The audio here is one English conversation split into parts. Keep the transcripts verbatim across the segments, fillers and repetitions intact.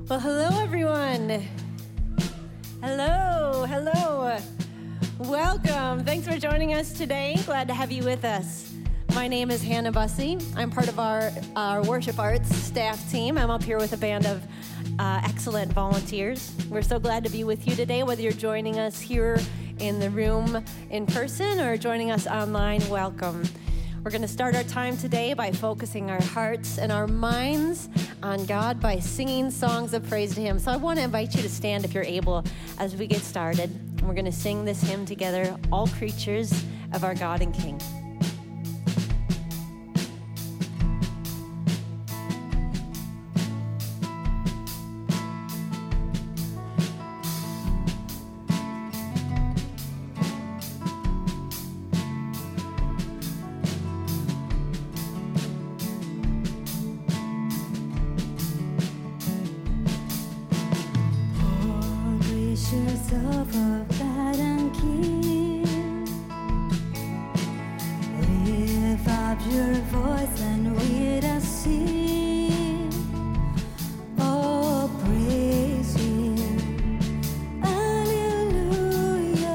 Well, hello, everyone. Hello, hello. Welcome. Thanks for joining us today. Glad to have you with us. My name is Hannah Bussey. I'm part of our, our worship arts staff team. I'm up here with a band of uh, excellent volunteers. We're so glad to be with you today, whether you're joining us here in the room in person or joining us online. Welcome. We're going to start our time today by focusing our hearts and our minds on God by singing songs of praise to Him. So I want to invite you to stand if you're able as we get started. And we're going to sing this hymn together, All Creatures of Our God and King. Of our God and King, lift up your voice and with us sing. Oh, praise Him, Hallelujah.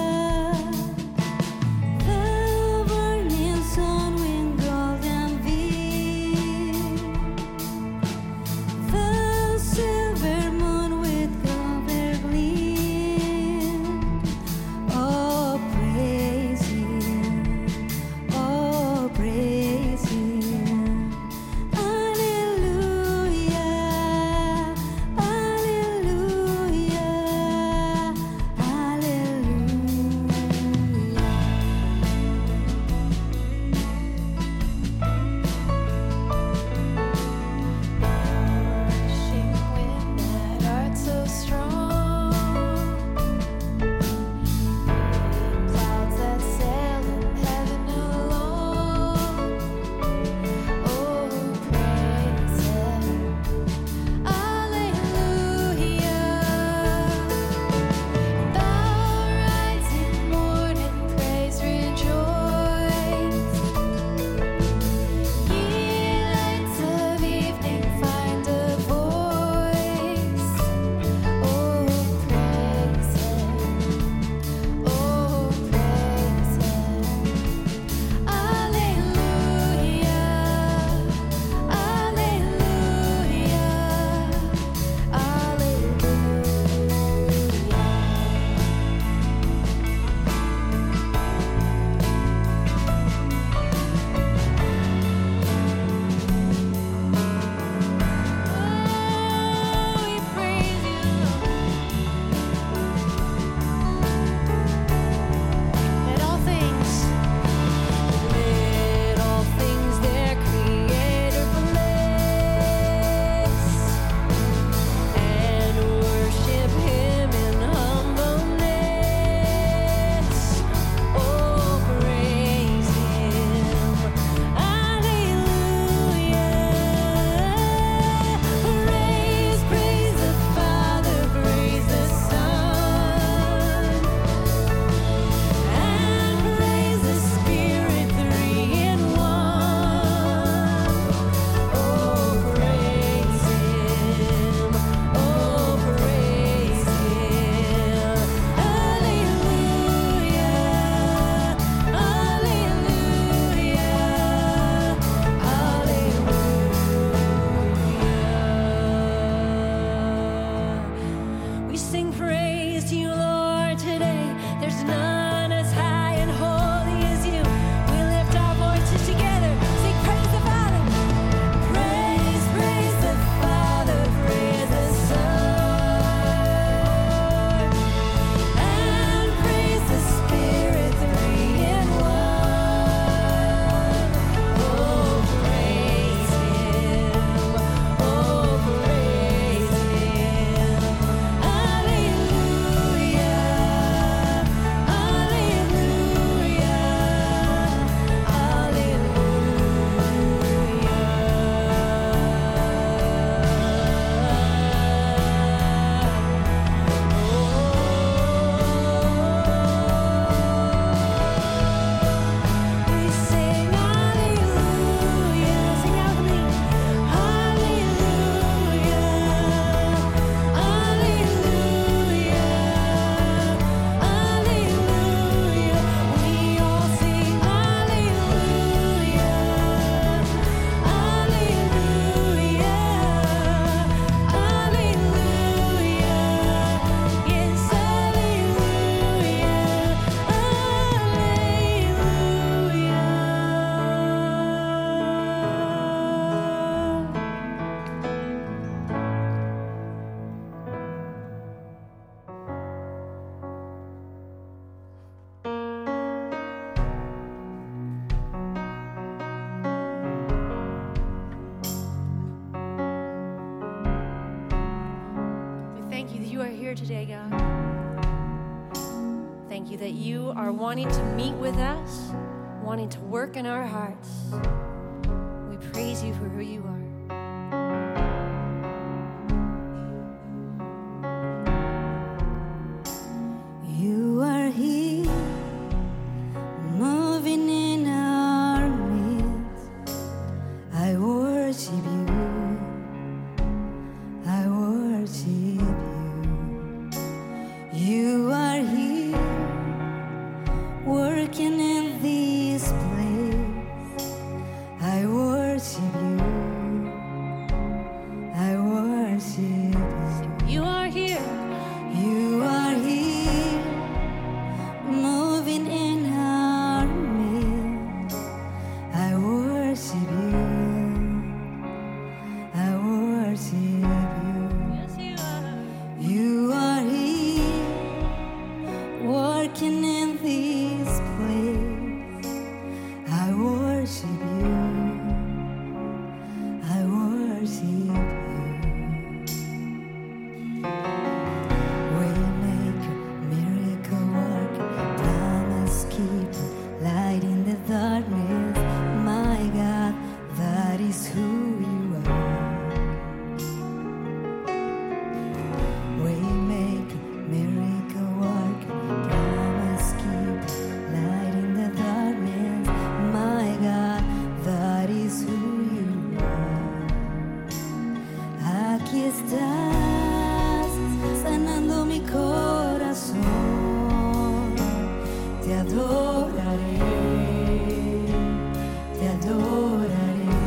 The burning sun wind golden beam, the silver moon with golden gleam. you are here today, God. Thank you that you are wanting to meet with us, wanting to work in our hearts. We praise you for who you are. You are here, moving in our midst. I worship you. I worship you. You are here, working in this place. I worship you. I worship you. You are here. You are here, moving in our midst. I worship you. I worship you. Yes, you are. You are here, working in this place. I worship you. I worship you. Waymaker, miracle worker, promise keeper, light in the darkness. My God, that is who you are. Waymaker, miracle worker, promise keeper, light in the darkness. My God, that is who you are. Aquí estás, sanando mi corazón. Te adoraré, te adoraré.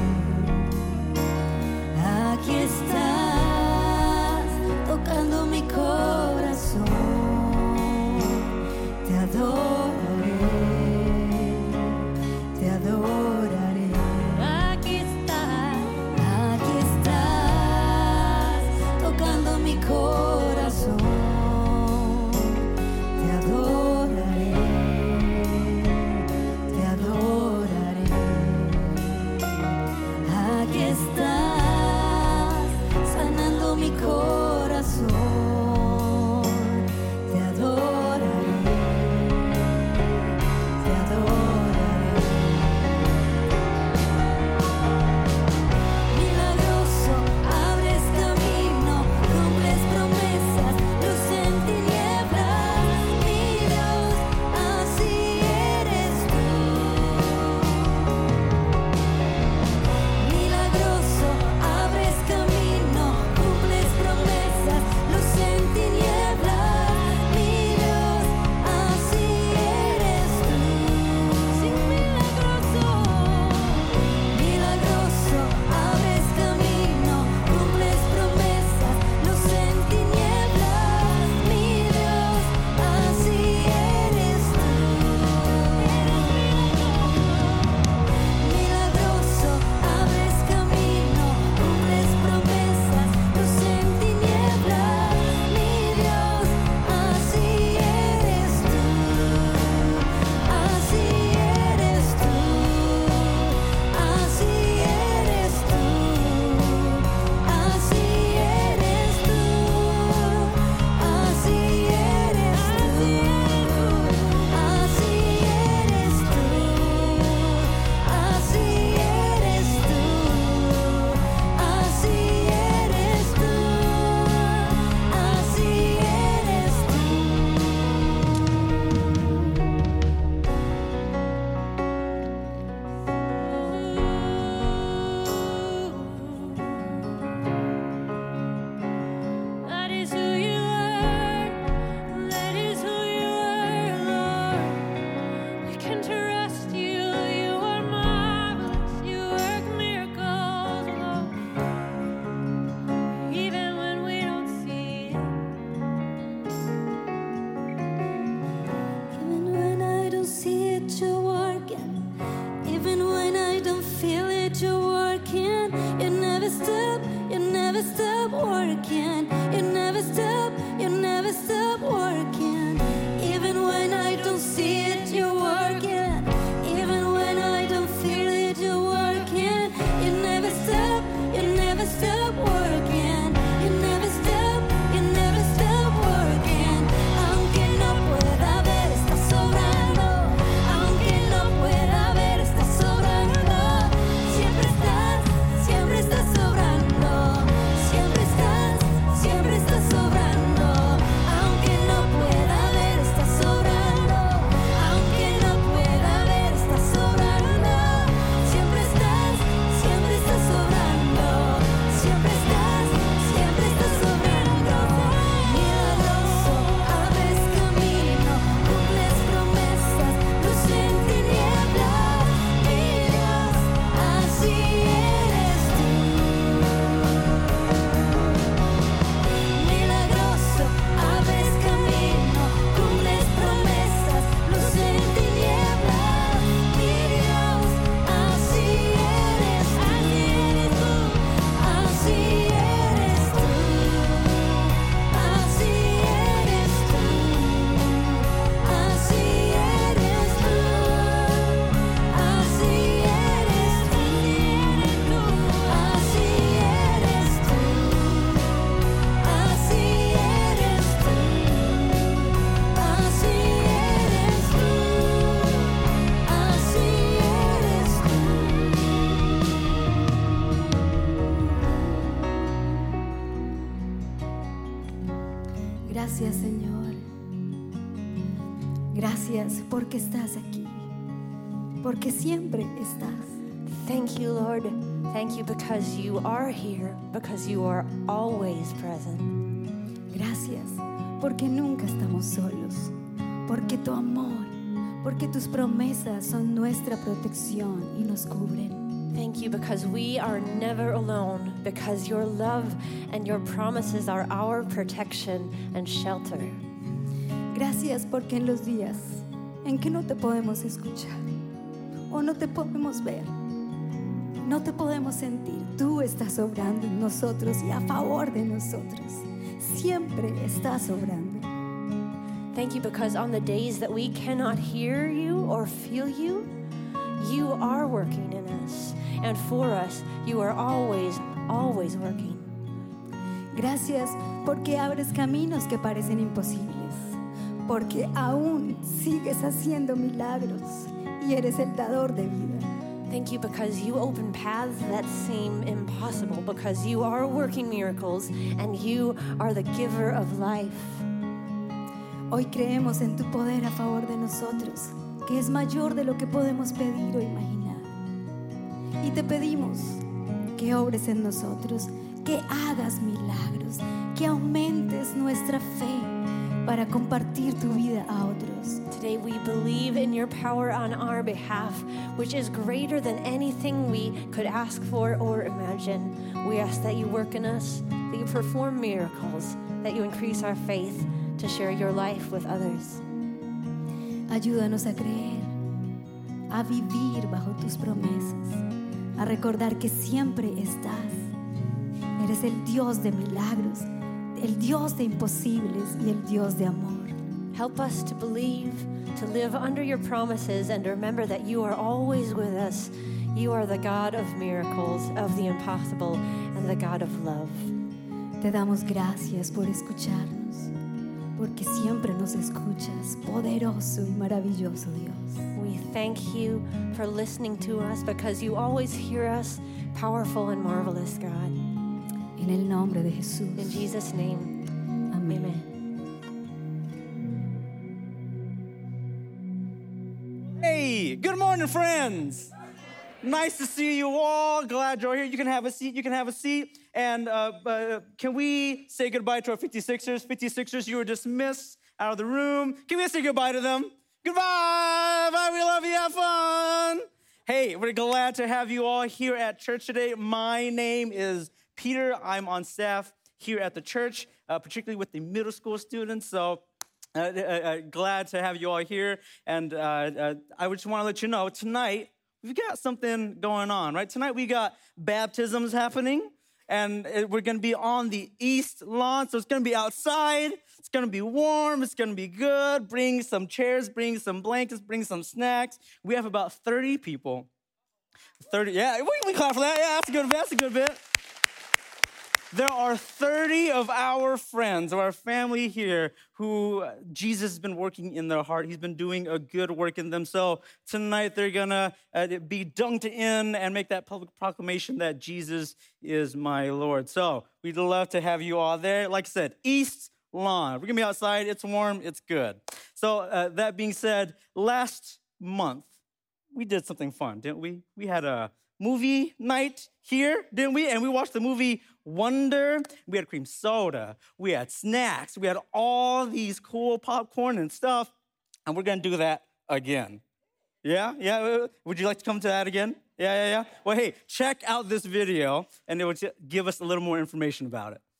Aquí estás, tocando mi corazón. Te adoraré, te adoraré. Aquí estás. Aquí estás, tocando mi corazón. Te adoraré, te adoraré. Aquí estás, sanando mi corazón. Te adoraré, te adoraré. Milagroso, abres camino, cumples promesas, luz en tinieblas. Mi Dios, así eres tú. Milagroso, abres camino, cumples promesas, luz en tinieblas. Mi Dios, así eres tú. Sí, milagroso. Milagroso, abres camino, cumples promesas, luz en tinieblas. Mi Dios, así eres tú. Milagroso, abres camino, cumples promesas, luz en tinieblas. Mi Dios, así eres tú. Así eres tú. Así eres tú. Así eres tú. Así eres tú. Así eres tú. Así eres tú. Así eres tú. Así eres That is who you are. That is who you are, Lord. We can trust you. You are marvelous. You work miracles, Lord. Even when we don't see it. Even when I don't see it, you're working. Even when I don't feel it, you're working. You never stop, you never stop working. You never stop, you never stop working. Even when I don't see it, you're working. Even when I don't feel it, you're working. You never stop, you never stop working. You never stop, you never stop Gracias, Señor. Gracias porque estás aquí, porque siempre estás. Thank you, Lord. Thank you because you are here, because you are always present. Gracias porque nunca estamos solos, porque tu amor, porque tus promesas son nuestra protección y nos cubren. Thank you because we are never alone, because your love and your promises are our protection and shelter. Gracias porque en los días en que no te podemos escuchar o no te podemos ver, no te podemos sentir, tú estás obrando en nosotros y a favor de nosotros. Siempre estás obrando. Thank you because on the days that we cannot hear you or feel you, you are working in us. And for us, you are always, always working. Gracias porque abres caminos que parecen imposibles, porque aún sigues haciendo milagros y eres el dador de vida. Thank you because you open paths that seem impossible, because you are working miracles and you are the giver of life. Hoy creemos en tu poder a favor de nosotros, que es mayor de lo que podemos pedir o imaginar. Y te pedimos que obres en nosotros, que hagas milagros, que aumentes nuestra fe para compartir tu vida a otros. Today we believe in your power on our behalf, which is greater than anything we could ask for or imagine. We ask that you work in us, that you perform miracles, that you increase our faith to share your life with others. Ayúdanos a creer, a vivir bajo tus promesas, a recordar que siempre estás. Eres el Dios de milagros, el Dios de imposibles y el Dios de amor. Help us to believe, to live under your promises, and remember that you are always with us. You are the God of miracles, of the impossible, and the God of love. Te damos gracias por escucharnos, porque siempre nos escuchas, poderoso y maravilloso Dios. We thank you for listening to us, because you always hear us, powerful and marvelous God. En el nombre de Jesús. In Jesus' name, Amén. amen. Hey, good morning, friends. Nice to see you all. Glad you're here. You can have a seat. You can have a seat. And uh, uh, can we say goodbye to our fifty-sixers? fifty-sixers, you are dismissed out of the room. Can we say goodbye to them? Goodbye. Bye. We love you. Have fun. Hey, we're glad to have you all here at church today. My name is Peter. I'm on staff here at the church, uh, particularly with the middle school students. So uh, uh, uh, glad to have you all here. And uh, uh, I just want to let you know, tonight, we've got something going on, right? Tonight we got baptisms happening, and it, we're going to be on the east lawn, so it's going to be outside. It's going to be warm. It's going to be good. Bring some chairs, bring some blankets, bring some snacks. We have about thirty people. thirty, yeah, we, we clap for that. Yeah, that's a good, that's a good bit. There are thirty of our friends, of our family here, who Jesus has been working in their heart. He's been doing a good work in them. So tonight they're going to uh, be dunked in and make that public proclamation that Jesus is my Lord. So we'd love to have you all there. Like I said, East Lawn. We're going to be outside. It's warm. It's good. So uh, that being said, last month we did something fun, didn't we? We had a movie night here, didn't we? And we watched the movie Wonder. We had cream soda. We had snacks. We had all these cool popcorn and stuff. And we're going to do that again. Yeah? Yeah? Would you like to come to that again? Yeah, yeah, yeah? Well, hey, check out this video, and it will give us a little more information about it.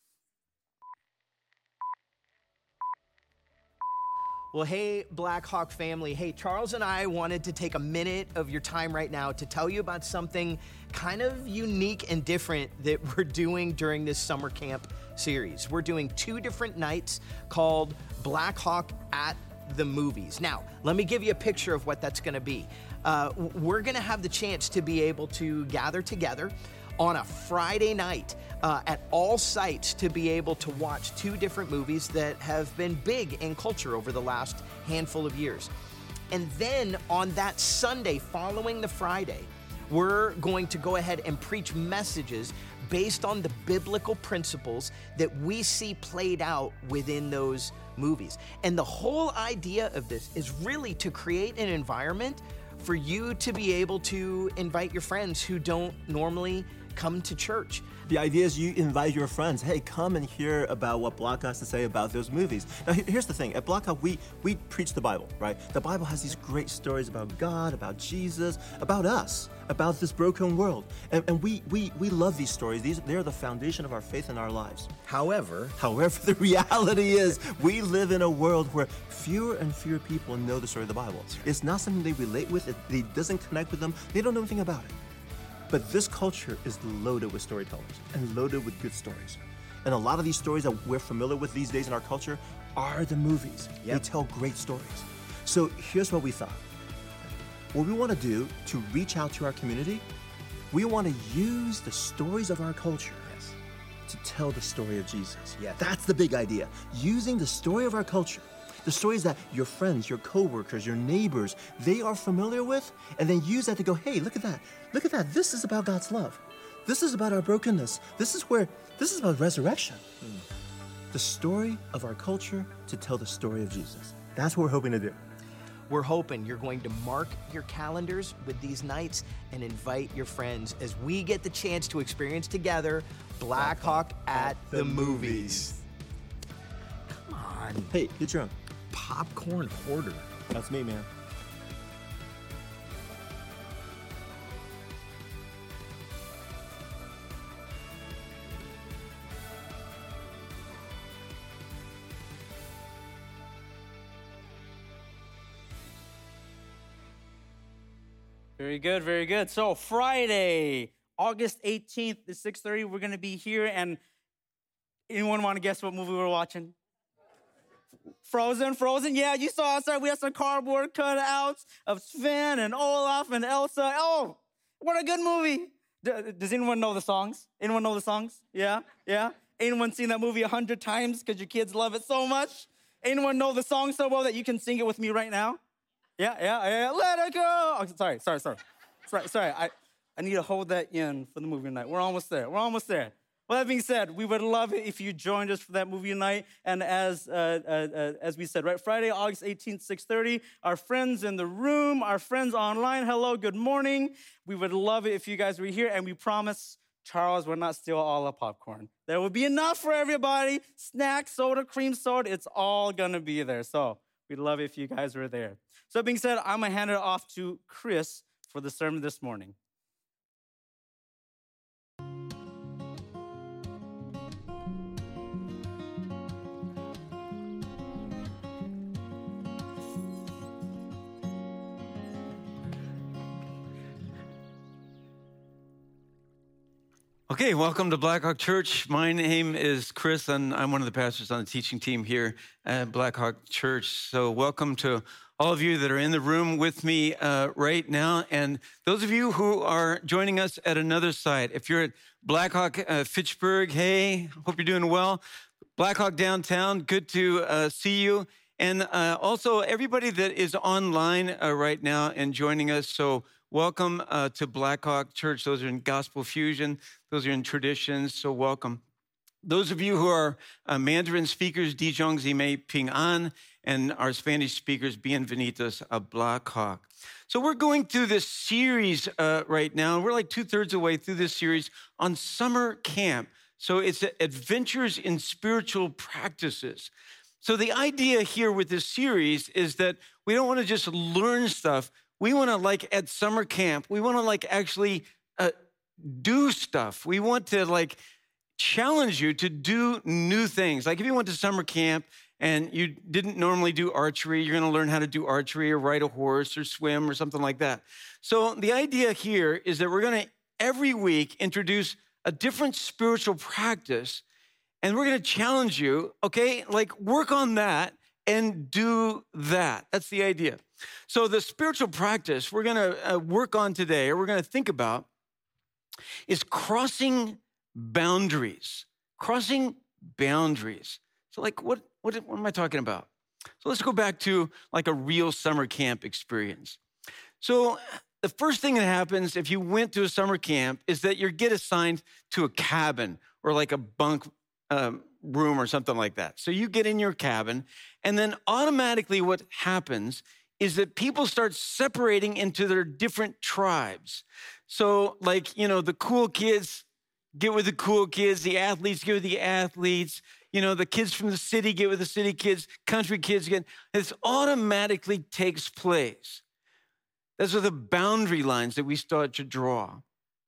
Well, hey, Blackhawk family. Hey, Charles and I wanted to take a minute of your time right now to tell you about something kind of unique and different that we're doing during this summer camp series. We're doing two different nights called Blackhawk at the Movies. Now, let me give you a picture of what that's going to be. Uh, we're going to have the chance to be able to gather together on a Friday night uh, at all sites to be able to watch two different movies that have been big in culture over the last handful of years. And then on that Sunday following the Friday, we're going to go ahead and preach messages based on the biblical principles that we see played out within those movies. And the whole idea of this is really to create an environment for you to be able to invite your friends who don't normally come to church. The idea is you invite your friends. Hey, come and hear about what Blackhawk has to say about those movies. Now, here's the thing. At Blackhawk, we we preach the Bible, right? The Bible has these great stories about God, about Jesus, about us, about this broken world. And, and we, we, we love these stories. These, they're the foundation of our faith in our lives. However, However, the reality is we live in a world where fewer and fewer people know the story of the Bible. It's not something they relate with. It, it doesn't connect with them. They don't know anything about it. But this culture is loaded with storytellers and loaded with good stories. And a lot of these stories that we're familiar with these days in our culture are the movies. Yep. They tell great stories. So here's what we thought. What we want to do to reach out to our community, we want to use the stories of our culture yes. to tell the story of Jesus. Yes. That's the big idea. Using the story of our culture, the stories that your friends, your coworkers, your neighbors, they are familiar with, and then use that to go, hey, look at that. Look at that. This is about God's love. This is about our brokenness. This is where, this is about resurrection. Mm. The story of our culture to tell the story of Jesus. That's what we're hoping to do. We're hoping you're going to mark your calendars with these nights and invite your friends as we get the chance to experience together Blackhawk at the movies. Come on. Hey, get drunk. Popcorn hoarder. That's me, man. Very good, very good. So Friday, August eighteenth at six thirty, we're going to be here. And anyone want to guess what movie we're watching? Frozen, Frozen. Yeah, you saw outside. We had some cardboard cutouts of Sven and Olaf and Elsa. Oh, what a good movie. D- does anyone know the songs? Anyone know the songs? Yeah, yeah. Anyone seen that movie a hundred times because your kids love it so much? Anyone know the song so well that you can sing it with me right now? Yeah, yeah, yeah. Let it go. Oh, sorry, sorry, sorry. Sorry, sorry. I, I need to hold that in for the movie night. We're almost there. We're almost there. Well, that being said, we would love it if you joined us for that movie night. And as uh, uh, uh, as we said, right, Friday, August eighteenth, six thirty, our friends in the room, our friends online, hello, good morning. We would love it if you guys were here. And we promise, Charles, we're not steal all the popcorn. There will be enough for everybody. Snack, soda, cream soda, it's all going to be there. So we'd love it if you guys were there. So that being said, I'm going to hand it off to Chris for the sermon this morning. Okay, welcome to Blackhawk Church. My name is Chris, and I'm one of the pastors on the teaching team here at Blackhawk Church. So welcome to all of you that are in the room with me uh, right now, and those of you who are joining us at another site. If you're at Blackhawk uh, Fitchburg, hey, hope you're doing well. Blackhawk Downtown, good to uh, see you. And uh, also everybody that is online uh, right now and joining us, so welcome uh, to Blackhawk Church. Those are in Gospel Fusion. Those are in Traditions, so welcome. Those of you who are uh, Mandarin speakers, Dijong Zime Ping An, and our Spanish speakers, Bienvenidos a Blackhawk. So we're going through this series uh, right now. We're like two-thirds of the way through this series on summer camp. So it's Adventures in Spiritual Practices. So the idea here with this series is that we don't want to just learn stuff. We want to, like at summer camp, we want to like actually uh, do stuff. We want to like challenge you to do new things. Like if you went to summer camp and you didn't normally do archery, you're going to learn how to do archery or ride a horse or swim or something like that. So the idea here is that we're going to every week introduce a different spiritual practice, and we're going to challenge you, okay? Like work on that and do that. That's the idea. So the spiritual practice we're going to uh, work on today, or we're going to think about, is crossing boundaries. Crossing boundaries. So like what, what, what am I talking about? So let's go back to like a real summer camp experience. So the first thing that happens if you went to a summer camp is that you get assigned to a cabin or like a bunk um, room or something like that. So you get in your cabin, and then automatically what happens is that people start separating into their different tribes. So like, you know, the cool kids get with the cool kids, the athletes get with the athletes, you know, the kids from the city get with the city kids, country kids get, this automatically takes place. Those are the boundary lines that we start to draw.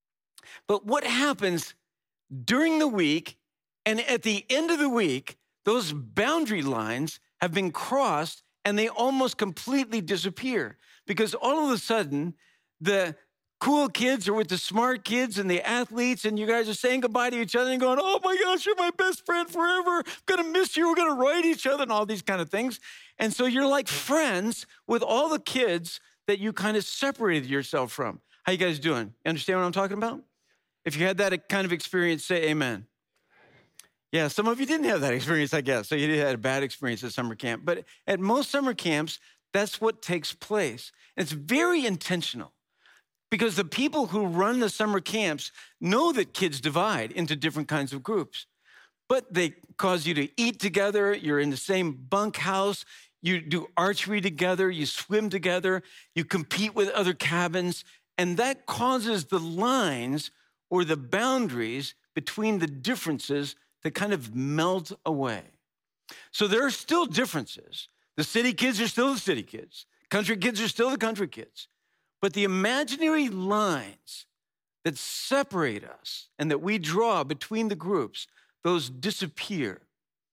But what happens during the week and at the end of the week, those boundary lines have been crossed and they almost completely disappear because all of a sudden, the cool kids are with the smart kids and the athletes, and you guys are saying goodbye to each other and going, oh my gosh, you're my best friend forever. I'm gonna miss you. We're gonna write each other and all these kind of things. And so you're like friends with all the kids that you kind of separated yourself from. How you guys doing? You understand what I'm talking about? If you had that kind of experience, say amen. Yeah, some of you didn't have that experience, I guess. So you had a bad experience at summer camp. But at most summer camps, that's what takes place. And it's very intentional because the people who run the summer camps know that kids divide into different kinds of groups. But they cause you to eat together. You're in the same bunkhouse. You do archery together. You swim together. You compete with other cabins. And that causes the lines or the boundaries between the differences to kind of melt away. So there are still differences. The city kids are still the city kids. Country kids are still the country kids. But the imaginary lines that separate us and that we draw between the groups, those disappear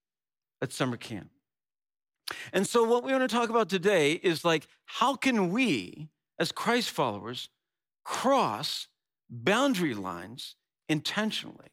at summer camp. And so what we want to talk about today is like, how can we, as Christ followers, cross boundary lines intentionally?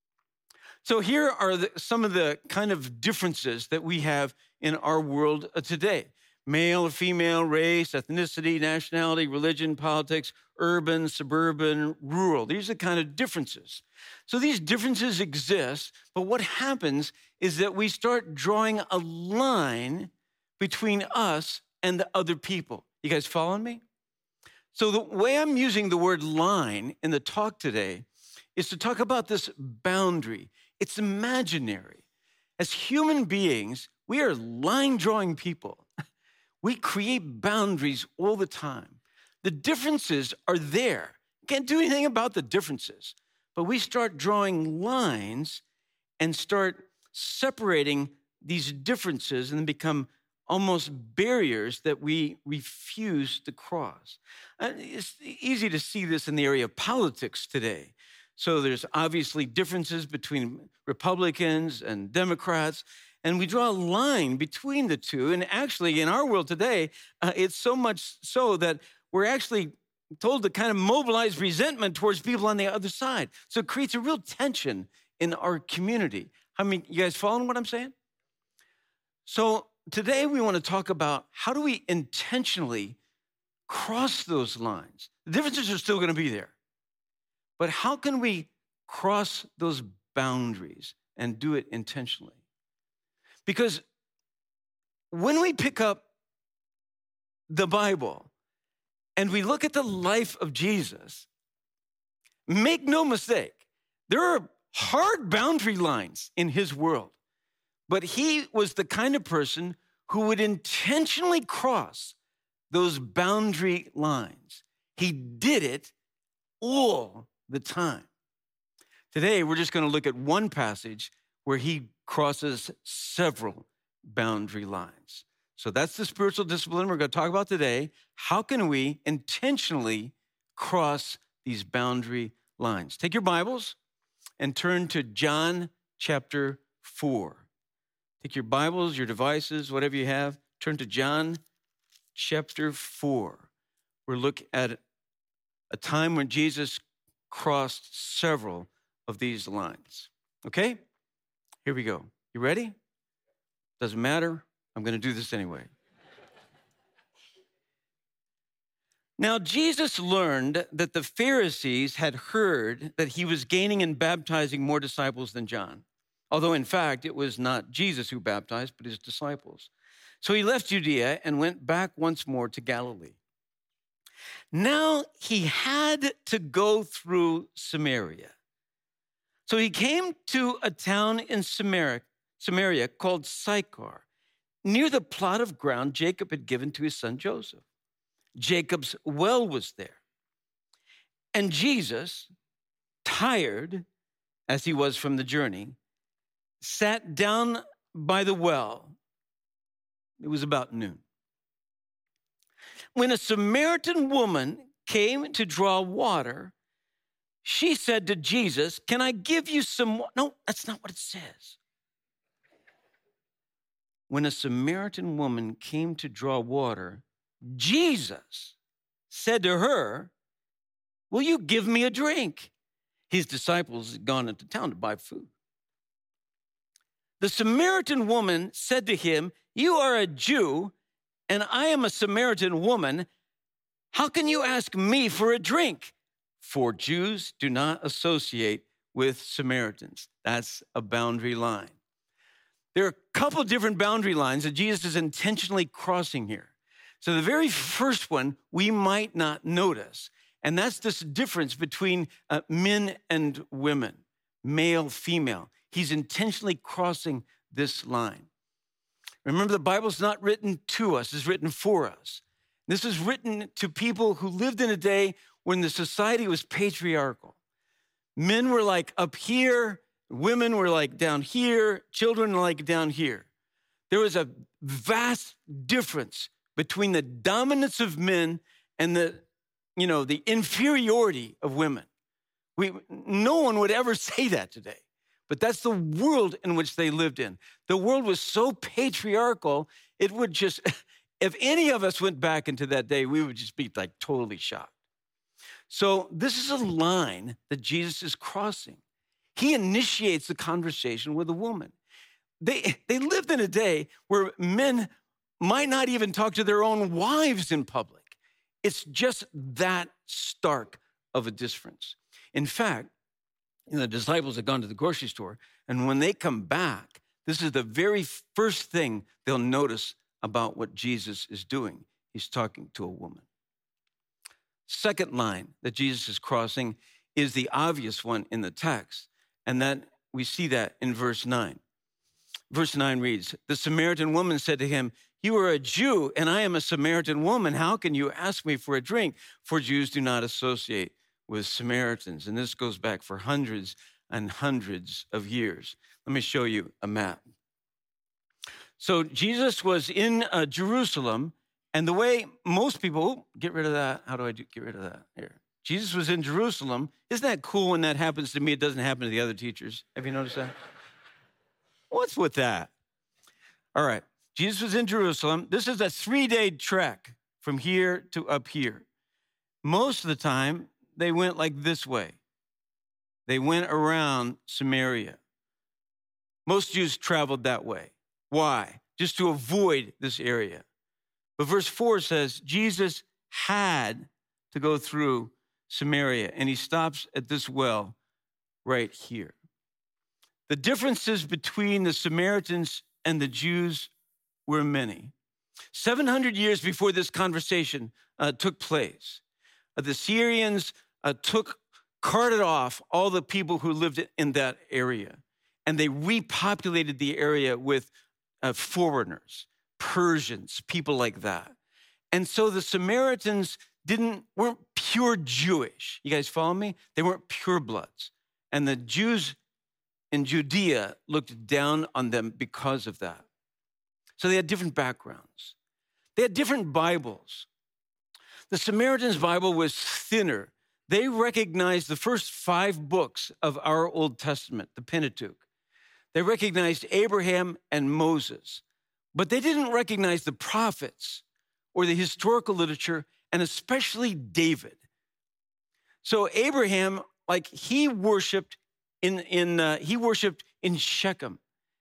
So here are the, some of the kind of differences that we have in our world today. Male or female, race, ethnicity, nationality, religion, politics, urban, suburban, rural. These are the kind of differences. So these differences exist, but what happens is that we start drawing a line between us and the other people. You guys following me? So the way I'm using the word line in the talk today is to talk about this boundary. It's imaginary. As human beings, we are line-drawing people. We create boundaries all the time. The differences are there. Can't do anything about the differences. But we start drawing lines and start separating these differences and then become almost barriers that we refuse to cross. And it's easy to see this in the area of politics today. So there's obviously differences between Republicans and Democrats, and we draw a line between the two. And actually, in our world today, uh, it's so much so that we're actually told to kind of mobilize resentment towards people on the other side. So it creates a real tension in our community. I mean, you guys following what I'm saying? So today we want to talk about how do we intentionally cross those lines? The differences are still going to be there. But how can we cross those boundaries and do it intentionally? Because when we pick up the Bible and we look at the life of Jesus, make no mistake, there are hard boundary lines in his world. But he was the kind of person who would intentionally cross those boundary lines. He did it all the time. Today, we're just going to look at one passage where he crosses several boundary lines. So that's the spiritual discipline we're going to talk about today. How can we intentionally cross these boundary lines? Take your Bibles and turn to John chapter four. Take your Bibles, your devices, whatever you have, turn to John chapter four. We'll look at a time when Jesus crossed several of these lines. Okay? Here we go. You ready? Doesn't matter. I'm going to do this anyway. Now, Jesus learned that the Pharisees had heard that he was gaining and baptizing more disciples than John, although in fact it was not Jesus who baptized, but his disciples. So he left Judea and went back once more to Galilee. Now he had to go through Samaria. So he came to a town in Samaria, Samaria called Sychar, near the plot of ground Jacob had given to his son Joseph. Jacob's well was there. And Jesus, tired as he was from the journey, sat down by the well. It was about noon. When a Samaritan woman came to draw water, she said to Jesus, "Can I give you some water?" No, that's not what it says. When a Samaritan woman came to draw water, Jesus said to her, "Will you give me a drink?" His disciples had gone into town to buy food. The Samaritan woman said to him, "You are a Jew, and I am a Samaritan woman. How can you ask me for a drink?" For Jews do not associate with Samaritans. That's a boundary line. There are a couple different boundary lines that Jesus is intentionally crossing here. So the very first one we might not notice, and that's this difference between uh, men and women, male, female. He's intentionally crossing this line. Remember, the Bible's not written to us, it's written for us. This is written to people who lived in a day when the society was patriarchal. Men were like up here, women were like down here, children were like down here. There was a vast difference between the dominance of men and the, you know, the inferiority of women. We, no one would ever say that today, but that's the world in which they lived in. The world was so patriarchal, it would just, if any of us went back into that day, we would just be like totally shocked. So this is a line that Jesus is crossing. He initiates the conversation with a woman. They, they lived in a day where men might not even talk to their own wives in public. It's just that stark of a difference. In fact, you know, the disciples had gone to the grocery store, and when they come back, this is the very first thing they'll notice about what Jesus is doing. He's talking to a woman. Second line that Jesus is crossing is the obvious one in the text, and that we see that in verse nine. Verse nine reads, "The Samaritan woman said to him, 'You are a Jew, and I am a Samaritan woman. How can you ask me for a drink?' For Jews do not associate with Samaritans." And this goes back for hundreds and hundreds of years. Let me show you a map. So Jesus was in uh, Jerusalem, and the way most people, oh, get rid of that. How do I do, get rid of that? Here. Jesus was in Jerusalem. Isn't that cool when that happens to me? It doesn't happen to the other teachers. Have you noticed that? What's with that? All right. Jesus was in Jerusalem. This is a three-day trek from here to up here. Most of the time, they went like this way. They went around Samaria. Most Jews traveled that way. Why? Just to avoid this area. But verse four says, Jesus had to go through Samaria, and he stops at this well right here. The differences between the Samaritans and the Jews were many. seven hundred years before this conversation uh, took place, uh, the Syrians uh, took, carted off all the people who lived in that area, and they repopulated the area with uh, foreigners, Persians, people like that. And so the Samaritans didn't weren't pure Jewish. You guys follow me? They weren't purebloods. And the Jews in Judea looked down on them because of that. So they had different backgrounds. They had different Bibles. The Samaritans' Bible was thinner. They recognized the first five books of our Old Testament, the Pentateuch. They recognized Abraham and Moses, but they didn't recognize the prophets or the historical literature, and especially David. So Abraham, like he worshiped in, in uh, he worshiped in Shechem.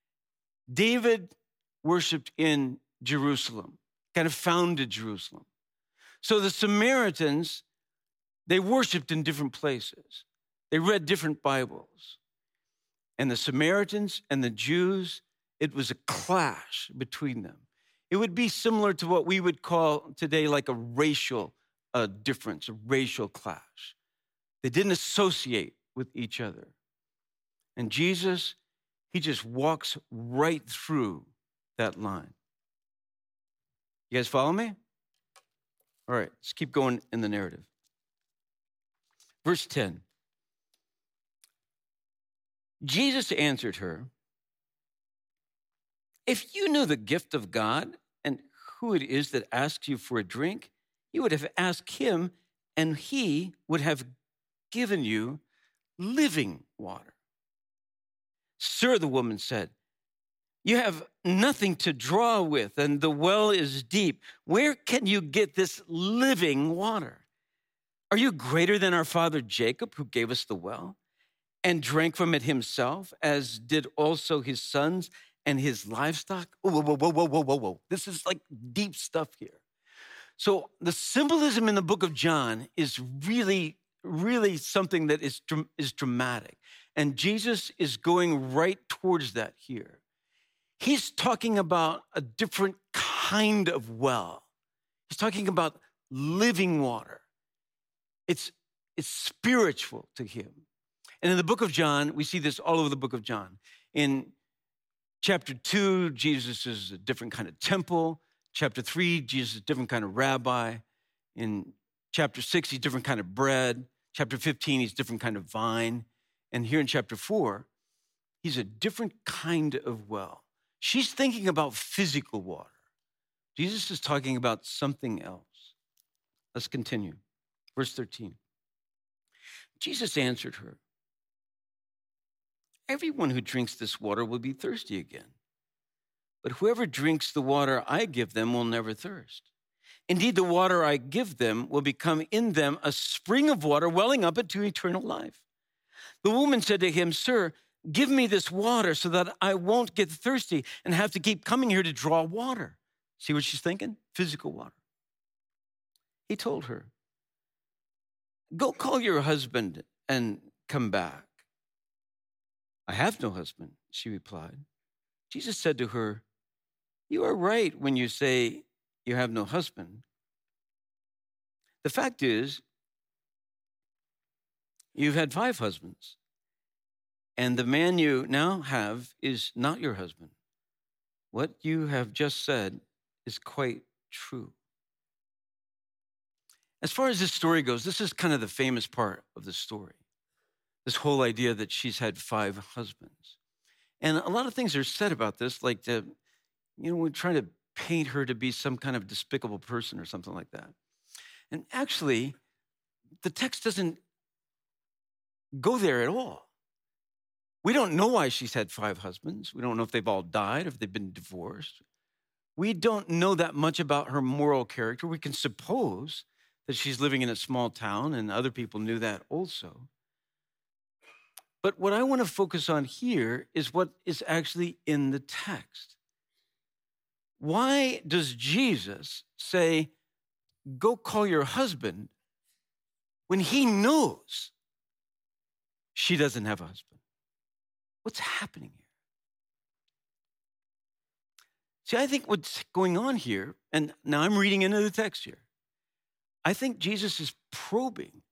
David worshiped in Jerusalem, kind of founded Jerusalem. So the Samaritans, they worshiped in different places. They read different Bibles. And the Samaritans and the Jews, it was a clash between them. It would be similar to what we would call today like a racial a difference, a racial clash. They didn't associate with each other. And Jesus, he just walks right through that line. You guys follow me? All right, let's keep going in the narrative. Verse ten. Jesus answered her, "If you knew the gift of God and who it is that asks you for a drink, you would have asked him, and he would have given you living water." "Sir," the woman said, "you have nothing to draw with, and the well is deep. Where can you get this living water? Are you greater than our father Jacob, who gave us the well and drank from it himself, as did also his sons and his livestock?" Whoa, whoa, whoa, whoa, whoa, whoa, whoa. This is like deep stuff here. So the symbolism in the book of John is really, really something that is, is dramatic. And Jesus is going right towards that here. He's talking about a different kind of well. He's talking about living water. It's, it's spiritual to him. And in the book of John, we see this all over the book of John. In chapter two, Jesus is a different kind of temple. Chapter three, Jesus is a different kind of rabbi. In chapter six, he's a different kind of bread. Chapter fifteen, he's a different kind of vine. And here in chapter four, he's a different kind of well. She's thinking about physical water. Jesus is talking about something else. Let's continue. Verse thirteen. Jesus answered her, "Everyone who drinks this water will be thirsty again. But whoever drinks the water I give them will never thirst. Indeed, the water I give them will become in them a spring of water welling up into eternal life." The woman said to him, "Sir, give me this water so that I won't get thirsty and have to keep coming here to draw water." See what she's thinking? Physical water. He told her, "Go call your husband and come back." "I have no husband," she replied. Jesus said to her, "You are right when you say you have no husband. The fact is, you've had five husbands, and the man you now have is not your husband. What you have just said is quite true." As far as this story goes, this is kind of the famous part of the story. This whole idea that she's had five husbands. And a lot of things are said about this, like, to, you know, we're trying to paint her to be some kind of despicable person or something like that. And actually, the text doesn't go there at all. We don't know why she's had five husbands. We don't know if they've all died, if they've been divorced. We don't know that much about her moral character. We can suppose that she's living in a small town, and other people knew that also. But what I want to focus on here is what is actually in the text. Why does Jesus say, "Go call your husband," when he knows she doesn't have a husband? What's happening here? See, I think what's going on here, and now I'm reading into the text here, I think Jesus is probing.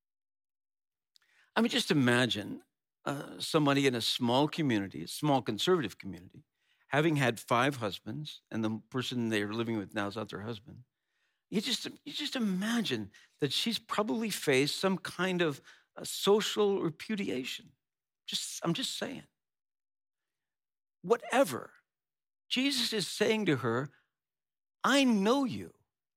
I mean, just imagine uh, somebody in a small community, a small conservative community, having had five husbands, and the person they're living with now is not their husband. You just, you just imagine that she's probably faced some kind of uh, social repudiation. Just, I'm just saying. Whatever. Jesus is saying to her, "I know you.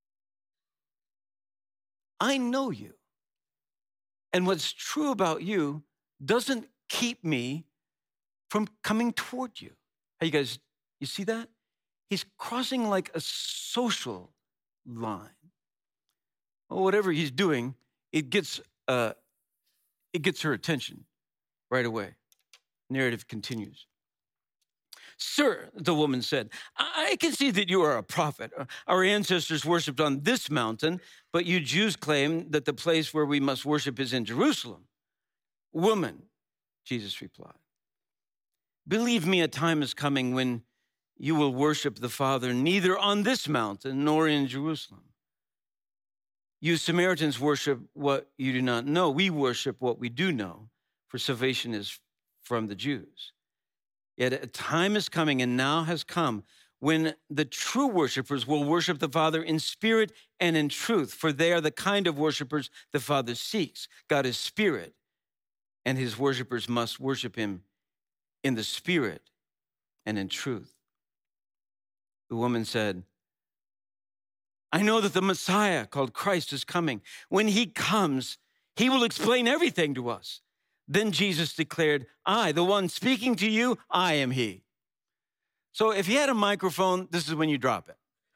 I know you. And what's true about you doesn't keep me from coming toward you." Hey, you guys, you see that? He's crossing like a social line. Well, whatever he's doing, it gets uh, it gets her attention right away. Narrative continues. "Sir," the woman said, "I can see that you are a prophet. Our ancestors worshiped on this mountain, but you Jews claim that the place where we must worship is in Jerusalem." "Woman," Jesus replied, "believe me, a time is coming when you will worship the Father neither on this mountain nor in Jerusalem. You Samaritans worship what you do not know. We worship what we do know, for salvation is from the Jews. Yet a time is coming and now has come when the true worshipers will worship the Father in spirit and in truth, for they are the kind of worshipers the Father seeks. God is spirit, and his worshipers must worship him in the spirit and in truth. The woman said, I know that the Messiah, called Christ, is coming. When he comes, he will explain everything to us. Then Jesus declared, I, the one speaking to you, I am he. So if he had a microphone, this is when you drop it.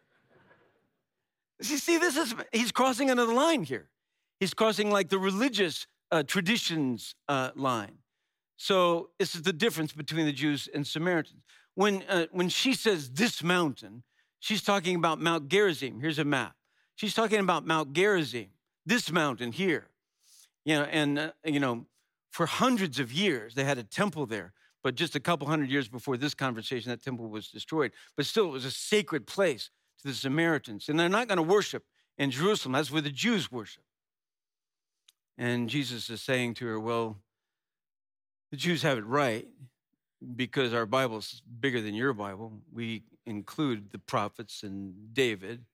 You see, this is, he's crossing another line here. He's crossing like the religious uh, traditions uh, line. So this is the difference between the Jews and Samaritans. When, uh, when she says this mountain, she's talking about Mount Gerizim. Here's a map. She's talking about Mount Gerizim, this mountain here. You know, and, uh, you know, for hundreds of years, they had a temple there. But just a couple hundred years before this conversation, that temple was destroyed. But still, it was a sacred place to the Samaritans. And they're not going to worship in Jerusalem. That's where the Jews worship. And Jesus is saying to her, well, the Jews have it right because our Bible is bigger than your Bible. We include the prophets and David.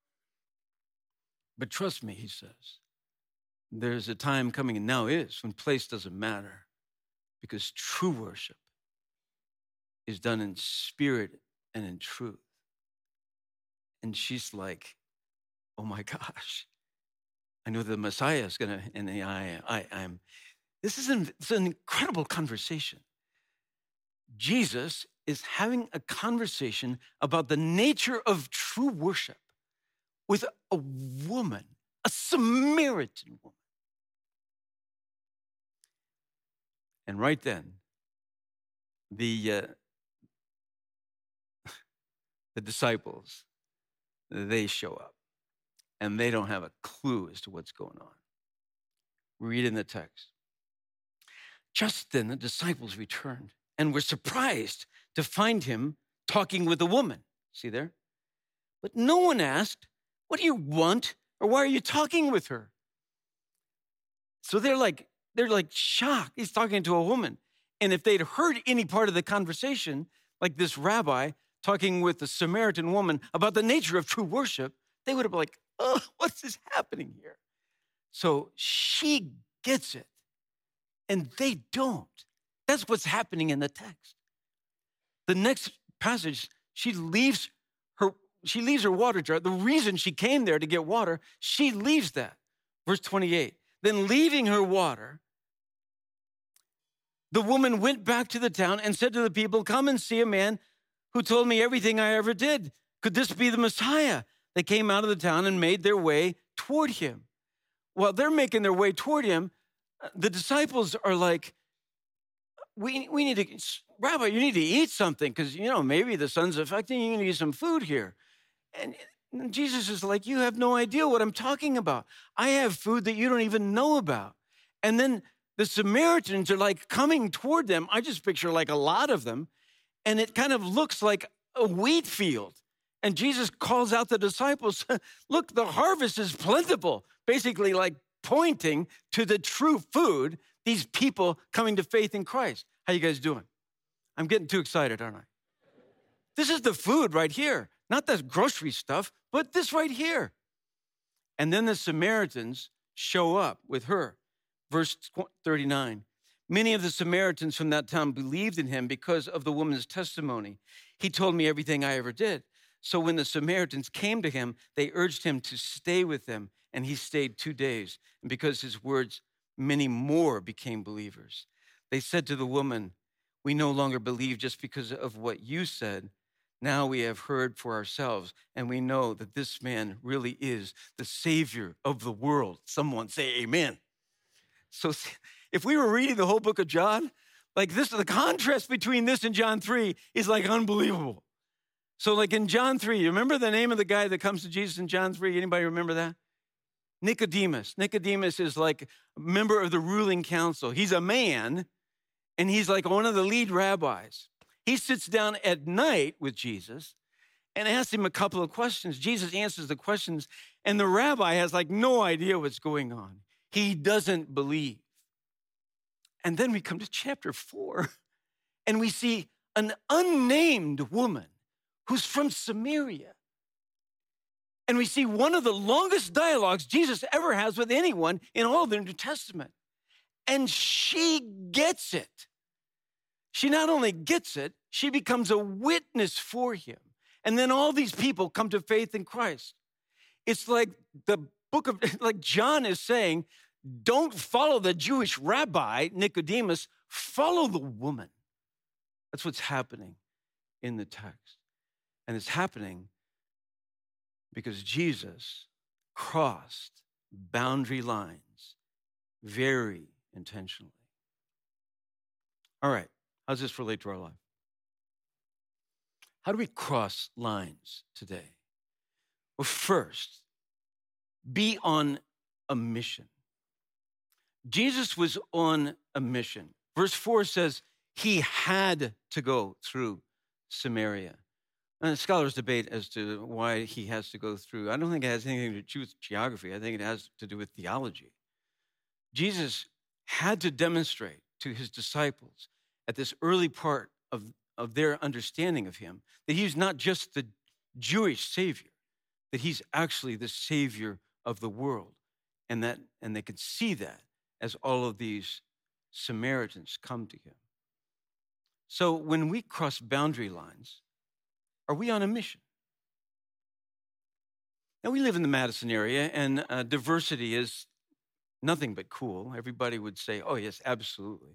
But trust me, he says, there's a time coming, and now is, when place doesn't matter. Because true worship is done in spirit and in truth. And she's like, oh my gosh, I know the Messiah is going to, and I, I, I'm, this is an, it's an incredible conversation. Jesus is having a conversation about the nature of true worship with a woman, a Samaritan woman. And right then, the uh, the disciples, they show up, and they don't have a clue as to what's going on. We read in the text. Just then, the disciples returned and were surprised to find him talking with a woman. See there? But no one asked, what do you want, or why are you talking with her? So they're like, They're like shocked. He's talking to a woman. And if they'd heard any part of the conversation, like this rabbi talking with the Samaritan woman about the nature of true worship, they would have been like, oh, what's this happening here? So she gets it, and they don't. That's what's happening in the text. The next passage, she leaves her, she leaves her water jar. The reason she came there to get water, she leaves that. Verse twenty-eight. Then leaving her water, the woman went back to the town and said to the people, come and see a man who told me everything I ever did. Could this be the Messiah? They came out of the town and made their way toward him. While they're making their way toward him, the disciples are like, we, we need to, Rabbi, you need to eat something because, you know, maybe the sun's affecting you. You need some food here. And Jesus is like, you have no idea what I'm talking about. I have food that you don't even know about. And then the Samaritans are like coming toward them. I just picture like a lot of them. And it kind of looks like a wheat field. And Jesus calls out the disciples, look, the harvest is plentiful. Basically like pointing to the true food, these people coming to faith in Christ. How you guys doing? I'm getting too excited, aren't I? This is the food right here. Not the grocery stuff, but this right here. And then the Samaritans show up with her. Verse thirty-nine, many of the Samaritans from that town believed in him because of the woman's testimony. He told me everything I ever did. So when the Samaritans came to him, they urged him to stay with them, and he stayed two days. And because his words, many more became believers. They said to the woman, we no longer believe just because of what you said. Now we have heard for ourselves, and we know that this man really is the Savior of the world. Someone say amen. So if we were reading the whole book of John, like this, the contrast between this and John three is like unbelievable. So like in John three, you remember the name of the guy that comes to Jesus in John three? Anybody remember that? Nicodemus. Nicodemus is like a member of the ruling council. He's a man, and he's like one of the lead rabbis. He sits down at night with Jesus, and asks him a couple of questions. Jesus answers the questions, and the rabbi has like no idea what's going on. He doesn't believe. And then we come to chapter four, and we see an unnamed woman who's from Samaria. And we see one of the longest dialogues Jesus ever has with anyone in all of the New Testament. And she gets it. She not only gets it, she becomes a witness for him. And then all these people come to faith in Christ. It's like the book of, like John is saying, don't follow the Jewish rabbi, Nicodemus, follow the woman. That's what's happening in the text. And it's happening because Jesus crossed boundary lines very intentionally. All right, how does this relate to our life? How do we cross lines today? Well, first, be on a mission. Jesus was on a mission. Verse four says he had to go through Samaria. And scholars debate as to why he has to go through. I don't think it has anything to do with geography. I think it has to do with theology. Jesus had to demonstrate to his disciples at this early part of, of their understanding of him that he's not just the Jewish Savior, that he's actually the Savior of the world. And, that, and they could see that as all of these Samaritans come to him. So when we cross boundary lines, are we on a mission? Now, we live in the Madison area, and uh, diversity is nothing but cool. Everybody would say, oh, yes, absolutely.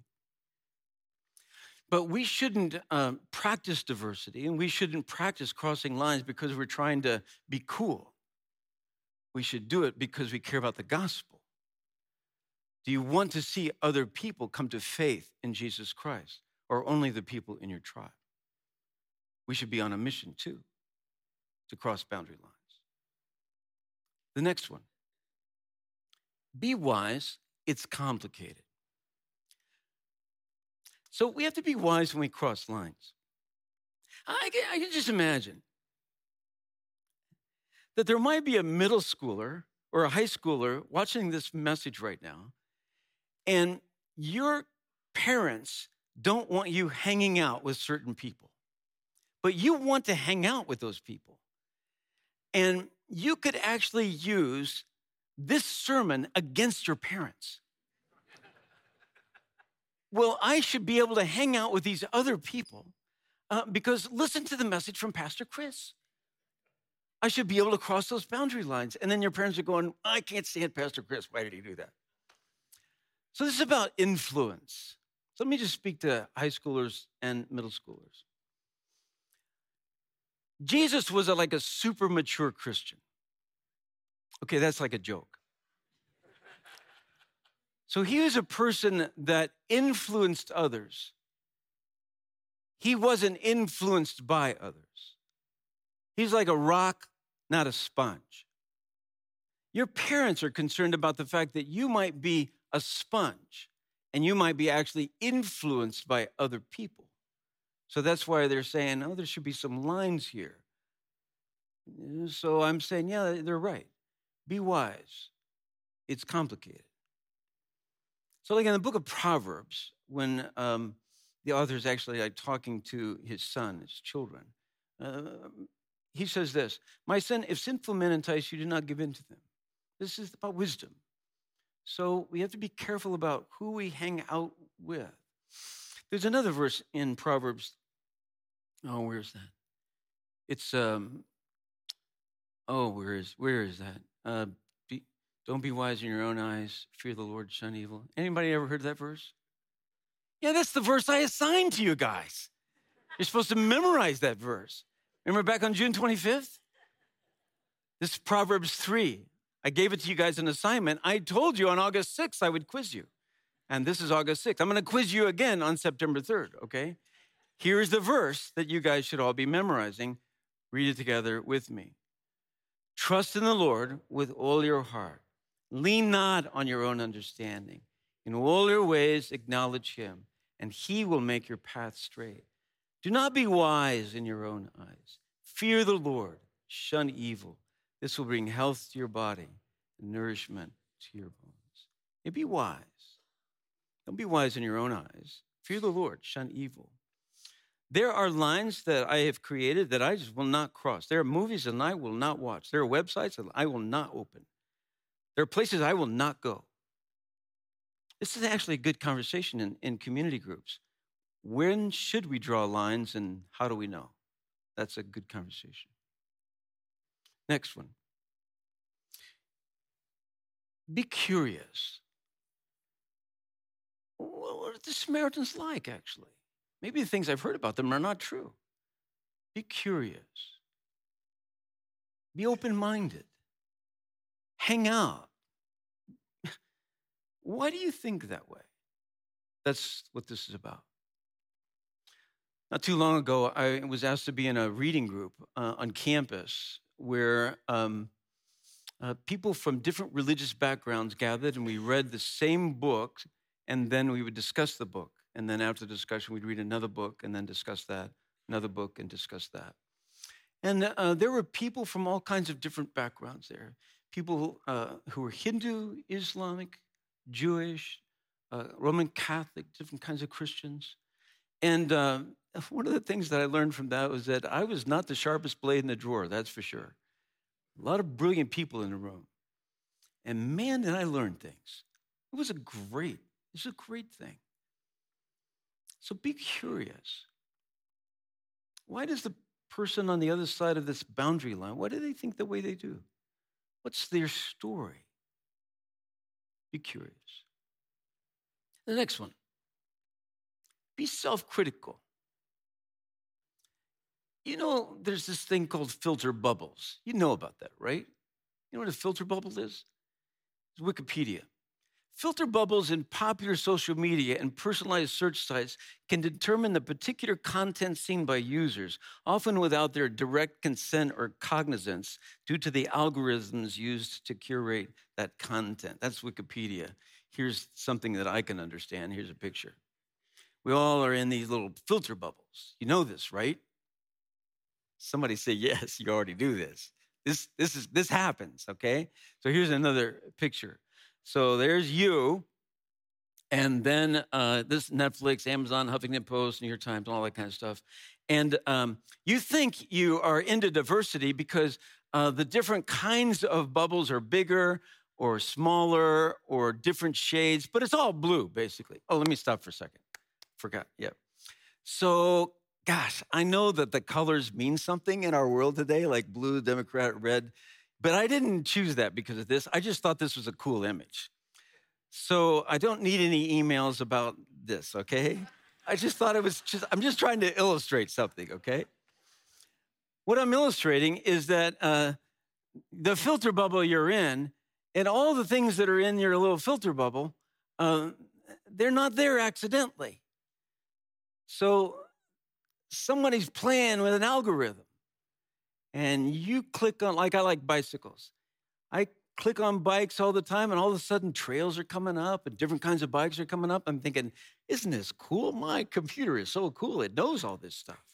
But we shouldn't um, practice diversity, and we shouldn't practice crossing lines because we're trying to be cool. We should do it because we care about the gospel. Do you want to see other people come to faith in Jesus Christ, or only the people in your tribe? We should be on a mission, too, to cross boundary lines. The next one, be wise. It's complicated. So we have to be wise when we cross lines. I can, I can just imagine that there might be a middle schooler or a high schooler watching this message right now, and your parents don't want you hanging out with certain people. But you want to hang out with those people. And you could actually use this sermon against your parents. Well, I should be able to hang out with these other people uh, because listen to the message from Pastor Chris. I should be able to cross those boundary lines. And then your parents are going, I can't stand Pastor Chris. Why did he do that? So this is about influence. So let me just speak to high schoolers and middle schoolers. Jesus was a, like a super mature Christian. Okay, that's like a joke. So he was a person that influenced others. He wasn't influenced by others. He's like a rock, not a sponge. Your parents are concerned about the fact that you might be a sponge and you might be actually influenced by other people. So that's why they're saying, oh, there should be some lines here. So I'm saying, yeah, they're right. Be wise. It's complicated. So like in the book of Proverbs, when um, the author is actually like talking to his son, his children, uh, he says this, my son, if sinful men entice you, do not give in to them. This is about wisdom. So we have to be careful about who we hang out with. There's another verse in Proverbs. Oh, where's that? It's, um, oh, where is where is that? Uh, be, don't be wise in your own eyes. Fear the Lord, shun evil. Anybody ever heard that verse? Yeah, that's the verse I assigned to you guys. You're supposed to memorize that verse. Remember back on June twenty-fifth? This is Proverbs three. I gave it to you guys an assignment. I told you on August sixth I would quiz you. And this is August sixth. I'm going to quiz you again on September third, okay? Here's the verse that you guys should all be memorizing. Read it together with me. Trust in the Lord with all your heart. Lean not on your own understanding. In all your ways acknowledge him, and he will make your path straight. Do not be wise in your own eyes. Fear the Lord, shun evil. This will bring health to your body and nourishment to your bones. And be wise. Don't be wise in your own eyes. Fear the Lord, shun evil. There are lines that I have created that I just will not cross. There are movies that I will not watch. There are websites that I will not open. There are places I will not go. This is actually a good conversation in, in community groups. When should we draw lines and how do we know? That's a good conversation. Next one. Be curious. What are the Samaritans like, actually? Maybe the things I've heard about them are not true. Be curious. Be open-minded. Hang out. Why do you think that way? That's what this is about. Not too long ago, I was asked to be in a reading group uh, on campus where um, uh, people from different religious backgrounds gathered, and we read the same book, and then we would discuss the book. And then after the discussion, we'd read another book and then discuss that, another book and discuss that. And uh, there were people from all kinds of different backgrounds there. People uh, who were Hindu, Islamic, Jewish, uh, Roman Catholic, different kinds of Christians. And uh, one of the things that I learned from that was that I was not the sharpest blade in the drawer, that's for sure. A lot of brilliant people in the room. And man, did I learn things. It was a great, it was a great thing. So be curious. Why does the person on the other side of this boundary line, why do they think the way they do? What's their story? Be curious. The next one. Be self-critical. You know, there's this thing called filter bubbles. You know about that, right? You know what a filter bubble is? It's Wikipedia. Filter bubbles in popular social media and personalized search sites can determine the particular content seen by users, often without their direct consent or cognizance due to the algorithms used to curate that content. That's Wikipedia. Here's something that I can understand. Here's a picture. We all are in these little filter bubbles. You know this, right? Somebody say, yes, you already do this. This, this, is, this happens, okay? So here's another picture. So there's you, and then uh, this Netflix, Amazon, Huffington Post, New York Times, all that kind of stuff. And um, you think you are into diversity because uh, the different kinds of bubbles are bigger or smaller or different shades, but it's all blue, basically. Oh, let me stop for a second. Forgot, yeah. So, gosh, I know that the colors mean something in our world today, like blue, Democrat, red. But I didn't choose that because of this. I just thought this was a cool image. So I don't need any emails about this, okay? I just thought it was just, I'm just trying to illustrate something, okay? What I'm illustrating is that uh, the filter bubble you're in and all the things that are in your little filter bubble, uh, they're not there accidentally. So somebody's playing with an algorithm. And you click on, like I like bicycles. I click on bikes all the time, and all of a sudden trails are coming up and different kinds of bikes are coming up. I'm thinking, isn't this cool? My computer is so cool. It knows all this stuff.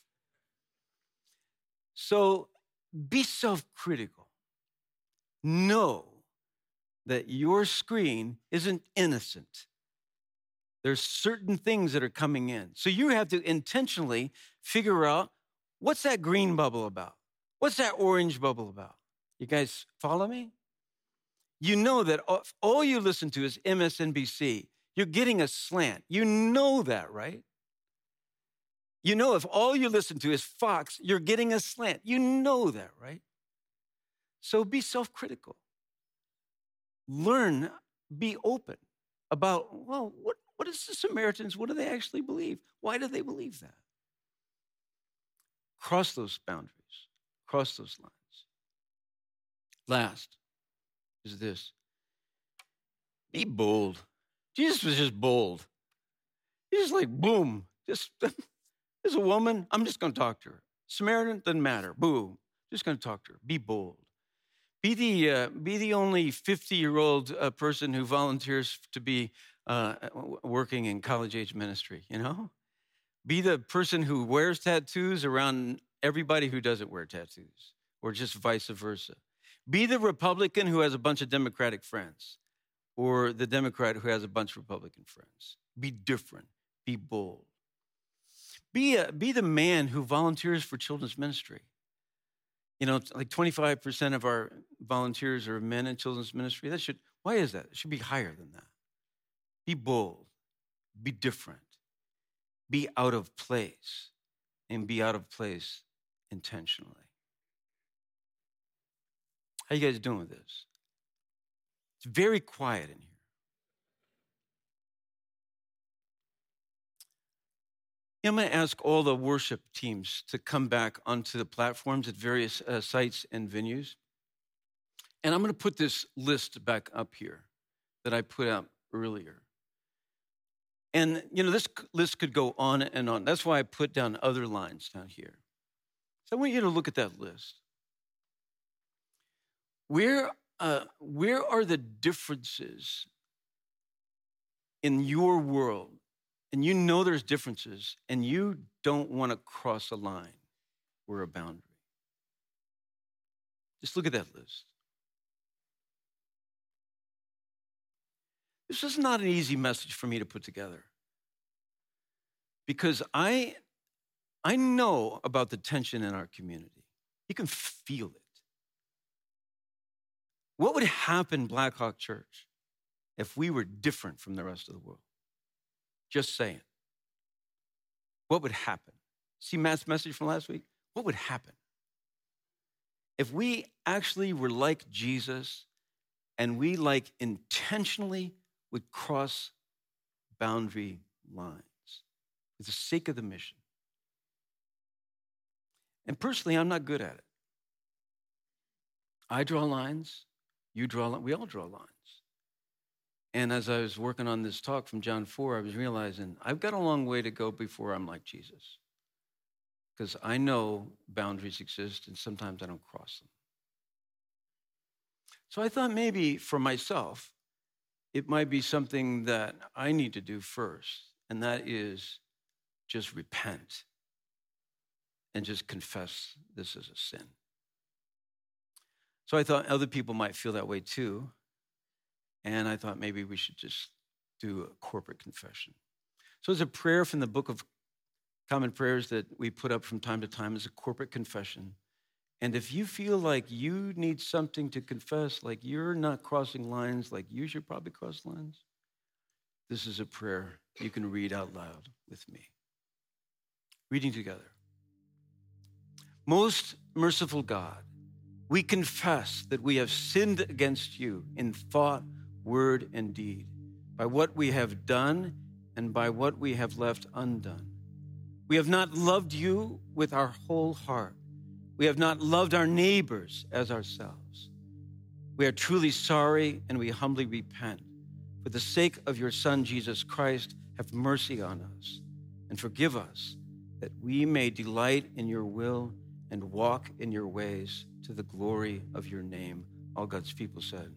So be self-critical. Know that your screen isn't innocent. There's certain things that are coming in. So you have to intentionally figure out, what's that green bubble about? What's that orange bubble about? You guys follow me? You know that all you listen to is M S N B C. You're getting a slant. You know that, right? You know if all you listen to is Fox, you're getting a slant. You know that, right? So be self-critical. Learn, be open about, well, what, what is the Samaritans, what do they actually believe? Why do they believe that? Cross those boundaries. Cross those lines. Last is this. Be bold. Jesus was just bold. He's just like, boom. Just, there's a woman, I'm just going to talk to her. Samaritan, doesn't matter. Boom. Just going to talk to her. Be bold. Be the, uh, be the only fifty-year-old uh, person who volunteers to be uh, working in college-age ministry, you know? Be the person who wears tattoos around everybody who doesn't wear tattoos, or just vice versa. Be the Republican who has a bunch of Democratic friends, or the Democrat who has a bunch of Republican friends. Be different. Be bold. Be, a, be the man who volunteers for children's ministry. You know, like twenty-five percent of our volunteers are men in children's ministry. That should, why is that? It should be higher than that. Be bold. Be different. Be out of place. And be out of place intentionally. How you guys doing with this? It's very quiet in here. I'm going to ask all the worship teams to come back onto the platforms at various uh, sites and venues. And I'm going to put this list back up here that I put out earlier. And, you know, this list could go on and on. That's why I put down other lines down here. So I want you to look at that list. Where, uh, where are the differences in your world? And you know there's differences, and you don't want to cross a line or a boundary. Just look at that list. This is not an easy message for me to put together, because I, I know about the tension in our community. You can feel it. What would happen, Blackhawk Church, if we were different from the rest of the world? Just saying. What would happen? See Matt's message from last week? What would happen if we actually were like Jesus and we like intentionally would cross boundary lines for the sake of the mission? And personally, I'm not good at it. I draw lines, you draw lines, we all draw lines. And as I was working on this talk from John four, I was realizing I've got a long way to go before I'm like Jesus. Because I know boundaries exist and sometimes I don't cross them. So I thought maybe for myself, it might be something that I need to do first. And that is just repent and just confess this as a sin. So I thought other people might feel that way too. And I thought maybe we should just do a corporate confession. So it's a prayer from the Book of Common Prayers that we put up from time to time as a corporate confession. And if you feel like you need something to confess, like you're not crossing lines, like you should probably cross lines, this is a prayer you can read out loud with me. Reading together. Most merciful God, we confess that we have sinned against you in thought, word, and deed, by what we have done and by what we have left undone. We have not loved you with our whole heart. We have not loved our neighbors as ourselves. We are truly sorry and we humbly repent. For the sake of your Son, Jesus Christ, have mercy on us and forgive us, that we may delight in your will and walk in your ways to the glory of your name. All God's people said.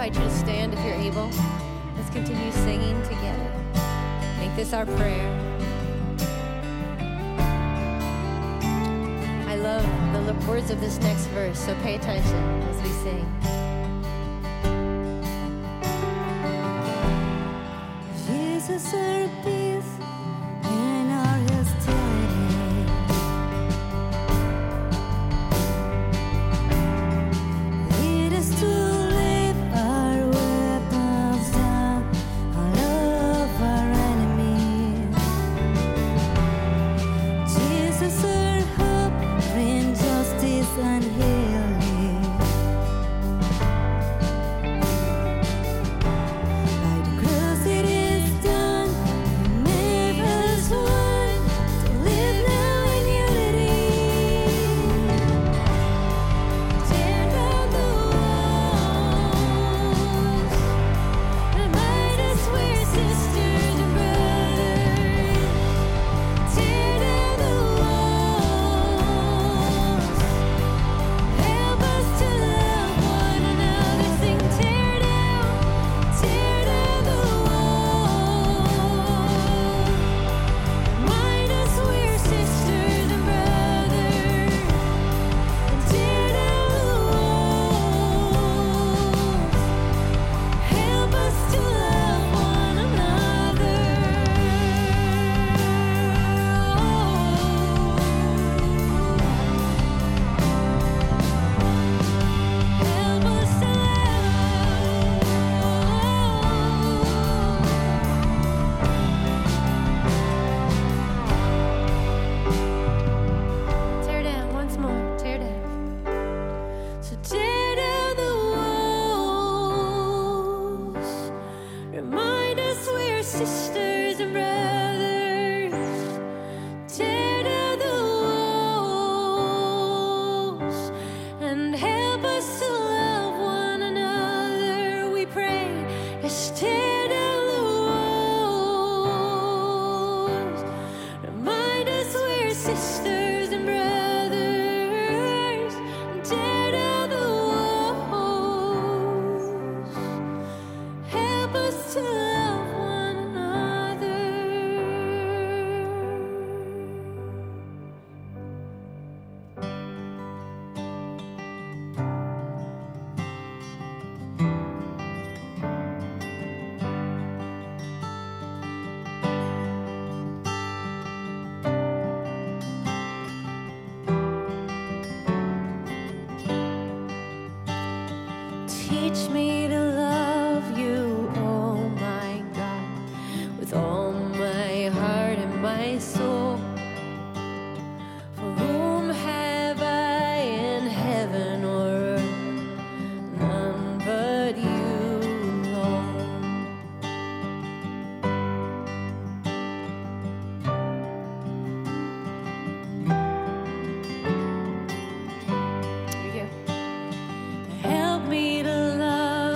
invite you to stand if you're able. Let's continue singing together. Make this our prayer. I love the words of this next verse, so pay attention as we sing. Jesus, our peace in our hostility. Lead us to live our weapons down all of our enemies. Jesus, our hope, bring justice and healing. By the cross it is done, you made us one to live now in unity. Tear down the walls, remind us we're sisters and brothers. Tear down the walls, help us to love one another. Sing, tear down, tear down the walls. Remind us we're sisters and brothers. Tear down the walls, help us to love one another. Help us to love. Tear down once more. Tear down. So tear down the walls. Remind us we're sisters and brothers. Tear down the walls and help us to love one another. We pray. Yes, tear down the walls. Remind us we're sisters and brothers. Tear down the walls. Help us to love one another. Teach me to love you, oh my God, with all my heart and my soul. For whom have I in heaven or earth? None but you alone. Here you go. Help me to love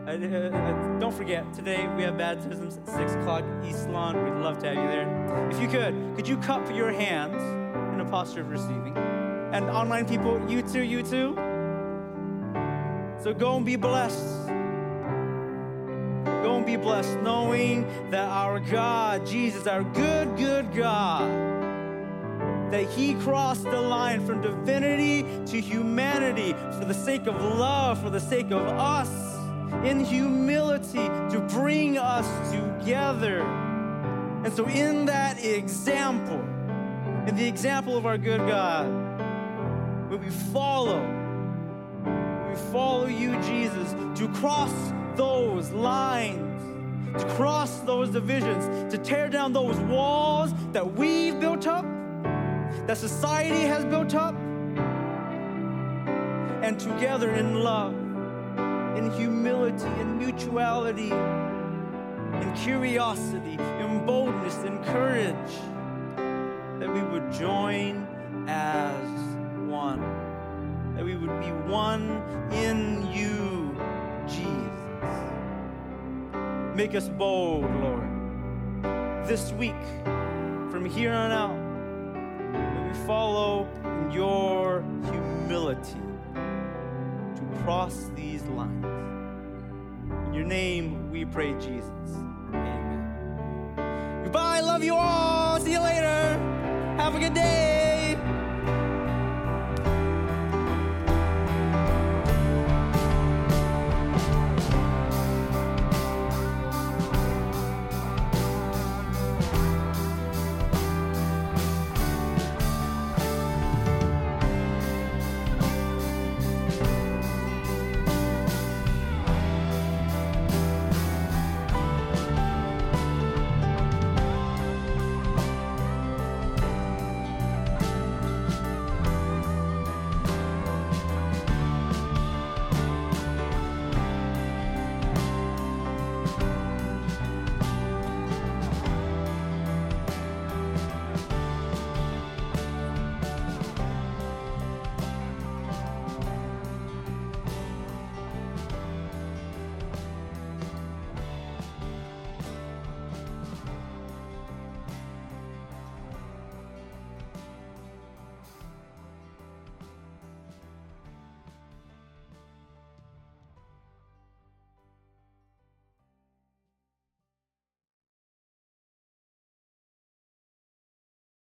Uh, uh, don't forget, today we have baptisms at six o'clock East Lawn. We'd love to have you there. If you could, could you cup your hands in a posture of receiving? And online people, you too, you too. So go and be blessed. Go and be blessed, knowing that our God, Jesus, our good, good God, that he crossed the line from divinity to humanity for the sake of love, for the sake of us, in humility, to bring us together. And so in that example, in the example of our good God, when we follow, when we follow you, Jesus, to cross those lines, to cross those divisions, to tear down those walls that we've built up, that society has built up, and together in love, in humility, in mutuality, in curiosity, in boldness, in courage, that we would join as one, that we would be one in you, Jesus. Make us bold, Lord. This week, from here on out, may we follow in your humility to cross these lines. In your name we pray, Jesus. Amen. Goodbye. Love you all. See you later. Have a good day.